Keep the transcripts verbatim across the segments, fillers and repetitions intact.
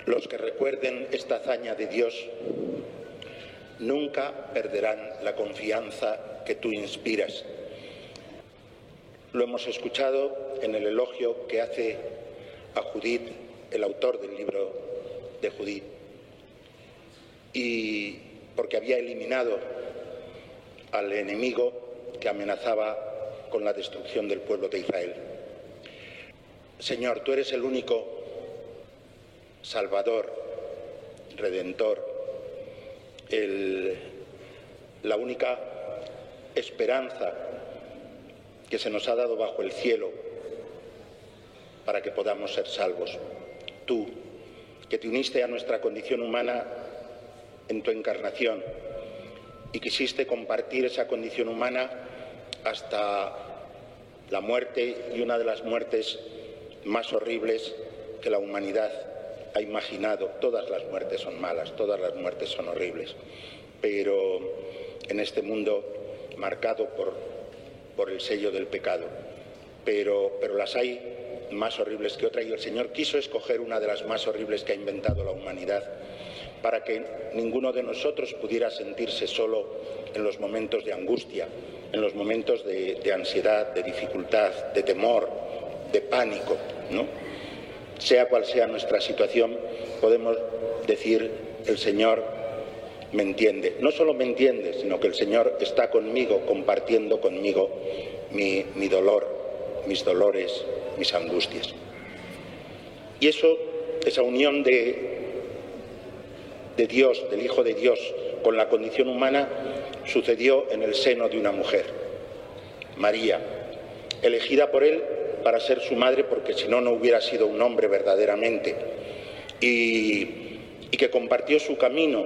Los que recuerden esta hazaña de Dios nunca perderán la confianza que tú inspiras. Lo hemos escuchado en el elogio que hace a Judith, el autor del libro de Judith, y porque había eliminado al enemigo que amenazaba con la destrucción del pueblo de Israel. Señor, tú eres el único Salvador, Redentor, el, la única esperanza que se nos ha dado bajo el cielo para que podamos ser salvos. Tú, que te uniste a nuestra condición humana en tu encarnación y quisiste compartir esa condición humana hasta la muerte, y una de las muertes más horribles que la humanidad ha imaginado. Todas las muertes son malas, todas las muertes son horribles, pero en este mundo marcado por, por el sello del pecado, pero, pero las hay más horribles que otra, y el Señor quiso escoger una de las más horribles que ha inventado la humanidad para que ninguno de nosotros pudiera sentirse solo en los momentos de angustia, en los momentos de, de ansiedad, de dificultad, de temor, de pánico, ¿no? Sea cual sea nuestra situación, podemos decir: el Señor me entiende. No solo me entiende, sino que el Señor está conmigo, compartiendo conmigo mi, mi dolor, mis dolores, mis angustias. Y eso, esa unión de, de Dios, del Hijo de Dios, con la condición humana, sucedió en el seno de una mujer, María, elegida por Él para ser su madre, porque si no, no hubiera sido un hombre verdaderamente, y, y que compartió su camino,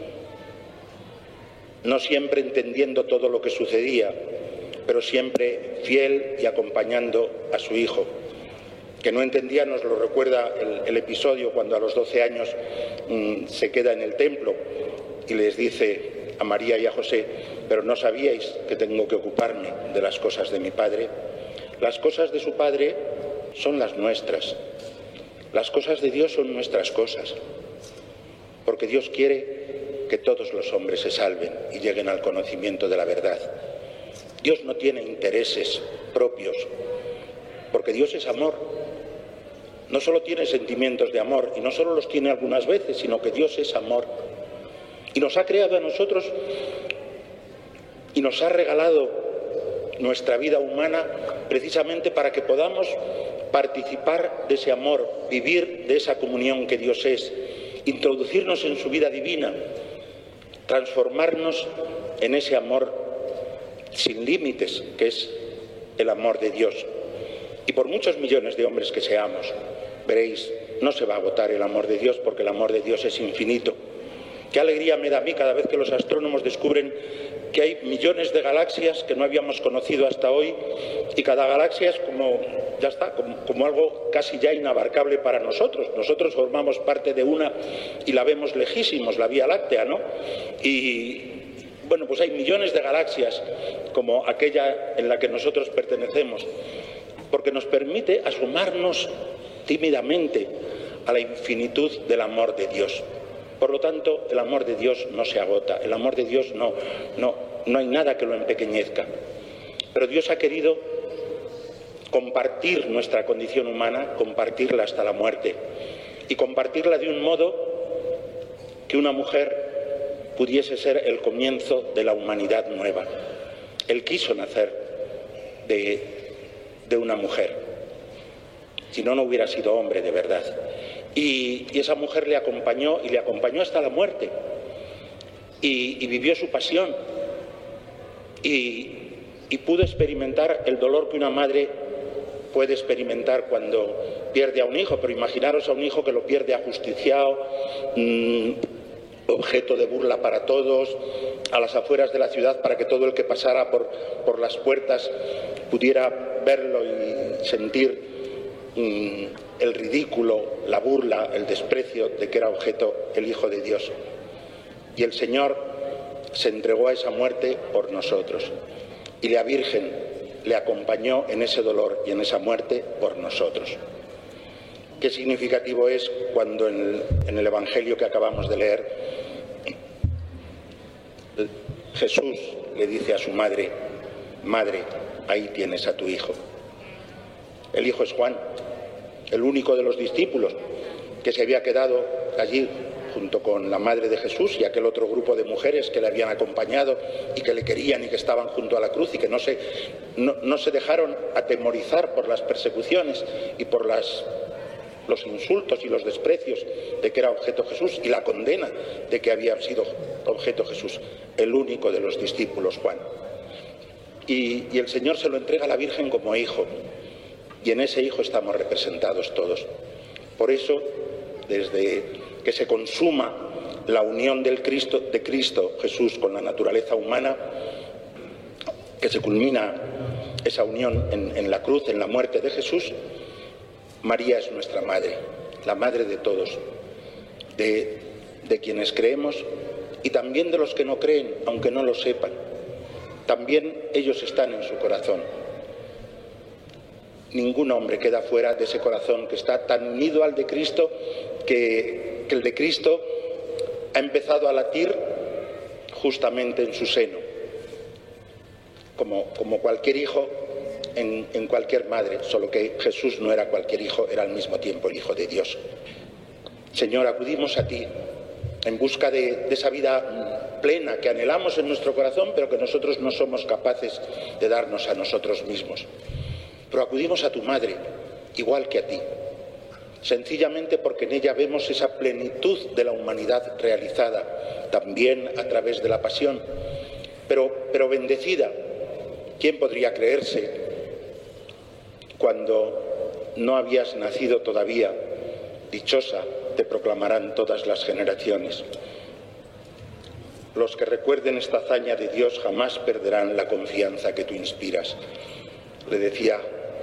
no siempre entendiendo todo lo que sucedía, pero siempre fiel y acompañando a su hijo, que no entendía. Nos lo recuerda el, el episodio cuando a los doce años mmm, se queda en el templo y les dice a María y a José: pero no sabíais que tengo que ocuparme de las cosas de mi padre. Las cosas de su Padre son las nuestras. Las cosas de Dios son nuestras cosas. Porque Dios quiere que todos los hombres se salven y lleguen al conocimiento de la verdad. Dios no tiene intereses propios, porque Dios es amor. No solo tiene sentimientos de amor, y no solo los tiene algunas veces, sino que Dios es amor. Y nos ha creado a nosotros y nos ha regalado nuestra vida humana precisamente para que podamos participar de ese amor, vivir de esa comunión que Dios es, introducirnos en su vida divina, transformarnos en ese amor sin límites que es el amor de Dios. Y por muchos millones de hombres que seamos, veréis, no se va a agotar el amor de Dios, porque el amor de Dios es infinito. Qué alegría me da a mí cada vez que los astrónomos descubren que hay millones de galaxias que no habíamos conocido hasta hoy, y cada galaxia es como, ya está, como, como algo casi ya inabarcable para nosotros. Nosotros formamos parte de una y la vemos lejísimos, la Vía Láctea, ¿no? Y bueno, pues hay millones de galaxias como aquella en la que nosotros pertenecemos, porque nos permite asomarnos tímidamente a la infinitud del amor de Dios. Por lo tanto, el amor de Dios no se agota, el amor de Dios no, no, no hay nada que lo empequeñezca. Pero Dios ha querido compartir nuestra condición humana, compartirla hasta la muerte, y compartirla de un modo que una mujer pudiese ser el comienzo de la humanidad nueva. Él quiso nacer de, de una mujer, si no, no hubiera sido hombre de verdad. Y, y esa mujer le acompañó, y le acompañó hasta la muerte, y, y vivió su pasión, y, y pudo experimentar el dolor que una madre puede experimentar cuando pierde a un hijo. Pero imaginaros a un hijo que lo pierde ajusticiado, mmm, objeto de burla para todos, a las afueras de la ciudad, para que todo el que pasara por, por las puertas pudiera verlo y sentir mmm, el ridículo, la burla, el desprecio de que era objeto el Hijo de Dios. Y el Señor se entregó a esa muerte por nosotros, y la Virgen le acompañó en ese dolor y en esa muerte por nosotros. Qué significativo es cuando en el, en el Evangelio que acabamos de leer, Jesús le dice a su madre: madre, ahí tienes a tu hijo. El hijo es Juan, el único de los discípulos que se había quedado allí junto con la madre de Jesús y aquel otro grupo de mujeres que le habían acompañado y que le querían y que estaban junto a la cruz y que no se, no, no se dejaron atemorizar por las persecuciones y por las, los insultos y los desprecios de que era objeto Jesús y la condena de que había sido objeto Jesús, el único de los discípulos, Juan. Y, y el Señor se lo entrega a la Virgen como hijo, y en ese hijo estamos representados todos. Por eso, desde que se consuma la unión del Cristo, de Cristo Jesús con la naturaleza humana, que se culmina esa unión en, en la cruz, en la muerte de Jesús, María es nuestra madre, la madre de todos, de, de quienes creemos y también de los que no creen, aunque no lo sepan. También ellos están en su corazón. Ningún hombre queda fuera de ese corazón que está tan unido al de Cristo que, que el de Cristo ha empezado a latir justamente en su seno, como, como cualquier hijo en, en cualquier madre, solo que Jesús no era cualquier hijo, era al mismo tiempo el Hijo de Dios. Señor, acudimos a ti en busca de, de esa vida plena que anhelamos en nuestro corazón, pero que nosotros no somos capaces de darnos a nosotros mismos. Pero acudimos a tu madre, igual que a ti, sencillamente porque en ella vemos esa plenitud de la humanidad realizada, también a través de la pasión, pero, pero bendecida. ¿Quién podría creerse cuando no habías nacido todavía? Dichosa te proclamarán todas las generaciones. Los que recuerden esta hazaña de Dios jamás perderán la confianza que tú inspiras. Le decía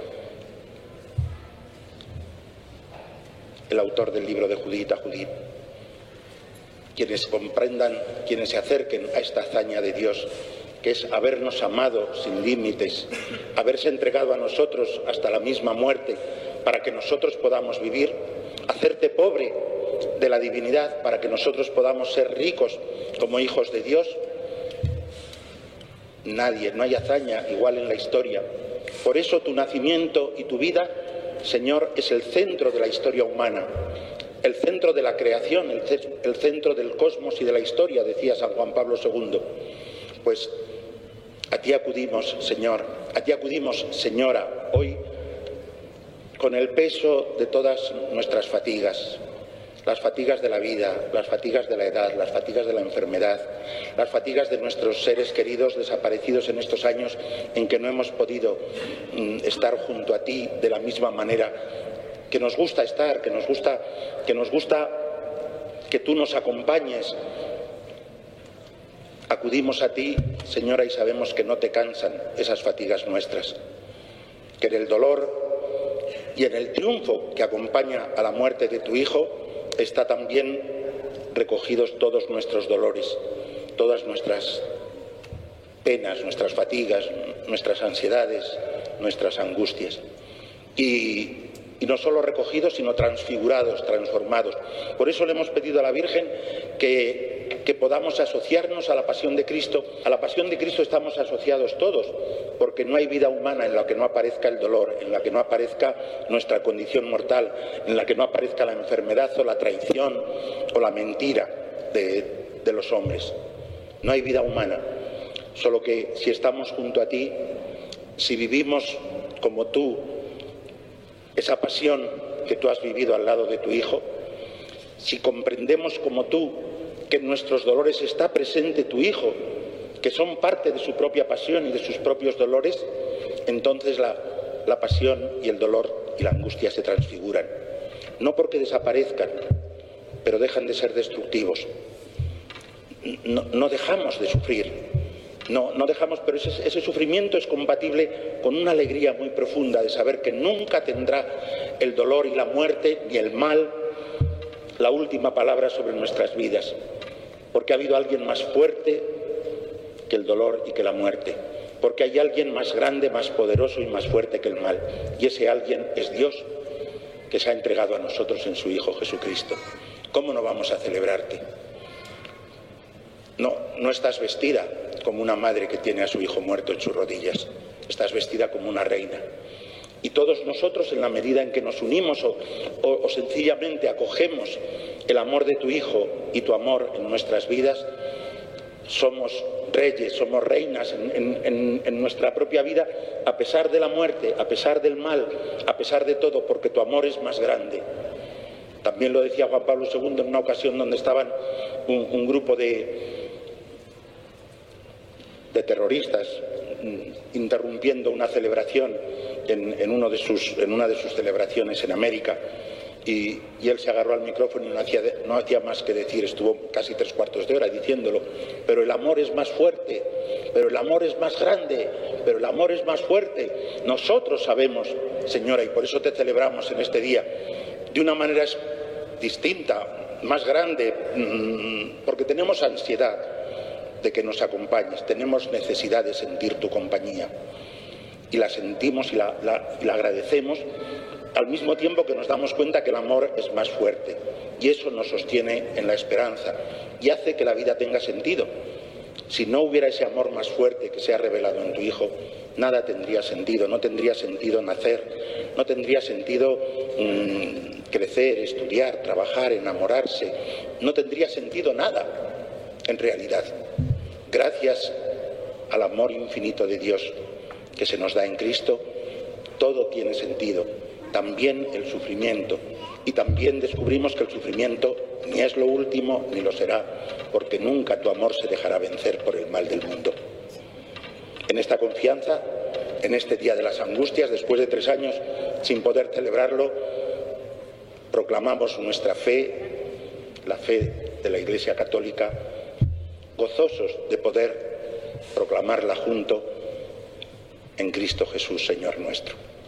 el autor del libro de Judith a Judith: quienes comprendan, quienes se acerquen a esta hazaña de Dios, que es habernos amado sin límites, haberse entregado a nosotros hasta la misma muerte para que nosotros podamos vivir, hacerte pobre de la divinidad para que nosotros podamos ser ricos como hijos de Dios. Nadie, no hay hazaña igual en la historia. Por eso tu nacimiento y tu vida, Señor, es el centro de la historia humana, el centro de la creación, el, el centro del cosmos y de la historia, decía San Juan Pablo segundo. Pues a ti acudimos, Señor, a ti acudimos, Señora, hoy con el peso de todas nuestras fatigas, las fatigas de la vida, las fatigas de la edad, las fatigas de la enfermedad, las fatigas de nuestros seres queridos desaparecidos en estos años en que no hemos podido mm, estar junto a ti de la misma manera que nos gusta estar, que nos gusta, que nos gusta que tú nos acompañes. Acudimos a ti, Señora, y sabemos que no te cansan esas fatigas nuestras, que en el dolor y en el triunfo que acompaña a la muerte de tu Hijo está también recogidos todos nuestros dolores, todas nuestras penas, nuestras fatigas, nuestras ansiedades, nuestras angustias. Y, y no solo recogidos, sino transfigurados, transformados. Por eso le hemos pedido a la Virgen que, que podamos asociarnos a la pasión de Cristo. A la pasión de Cristo estamos asociados todos, porque no hay vida humana en la que no aparezca el dolor, en la que no aparezca nuestra condición mortal, en la que no aparezca la enfermedad o la traición o la mentira de, de los hombres. No hay vida humana, solo que si estamos junto a ti, si vivimos como tú, esa pasión que tú has vivido al lado de tu Hijo, si comprendemos como tú que en nuestros dolores está presente tu Hijo, que son parte de su propia pasión y de sus propios dolores, entonces la, la pasión y el dolor y la angustia se transfiguran. No porque desaparezcan, pero dejan de ser destructivos. No, no dejamos de sufrir. No, no dejamos, pero ese, ese sufrimiento es compatible con una alegría muy profunda de saber que nunca tendrá el dolor y la muerte ni el mal la última palabra sobre nuestras vidas, porque ha habido alguien más fuerte que el dolor y que la muerte, porque hay alguien más grande, más poderoso y más fuerte que el mal, y ese alguien es Dios, que se ha entregado a nosotros en su Hijo Jesucristo. ¿Cómo no vamos a celebrarte? No, no estás vestida como una madre que tiene a su hijo muerto en sus rodillas. Estás vestida como una reina. Y todos nosotros, en la medida en que nos unimos o, o, o sencillamente acogemos el amor de tu Hijo y tu amor en nuestras vidas, somos reyes, somos reinas en, en, en, en nuestra propia vida, a pesar de la muerte, a pesar del mal, a pesar de todo, porque tu amor es más grande. También lo decía Juan Pablo segundo en una ocasión donde estaban un, un grupo de, de terroristas interrumpiendo una celebración en, en, uno de sus, en una de sus celebraciones en América. Y, y él se agarró al micrófono y no hacía, no hacía más que decir, estuvo casi tres cuartos de hora diciéndolo, pero el amor es más fuerte, pero el amor es más grande, pero el amor es más fuerte. Nosotros sabemos, Señora, y por eso te celebramos en este día, de una manera distinta, más grande, porque tenemos ansiedad de que nos acompañes, tenemos necesidad de sentir tu compañía, y la sentimos y la, la, y la agradecemos, al mismo tiempo que nos damos cuenta que el amor es más fuerte, y eso nos sostiene en la esperanza y hace que la vida tenga sentido. Si no hubiera ese amor más fuerte que se ha revelado en tu Hijo, nada tendría sentido, no tendría sentido nacer, no tendría sentido mmm, crecer, estudiar, trabajar, enamorarse, no tendría sentido nada, en realidad. Gracias al amor infinito de Dios que se nos da en Cristo, todo tiene sentido. También el sufrimiento, y también descubrimos que el sufrimiento ni es lo último ni lo será, porque nunca tu amor se dejará vencer por el mal del mundo. En esta confianza, en este día de las angustias, después de tres años sin poder celebrarlo, proclamamos nuestra fe, la fe de la Iglesia Católica, gozosos de poder proclamarla junto en Cristo Jesús, Señor nuestro.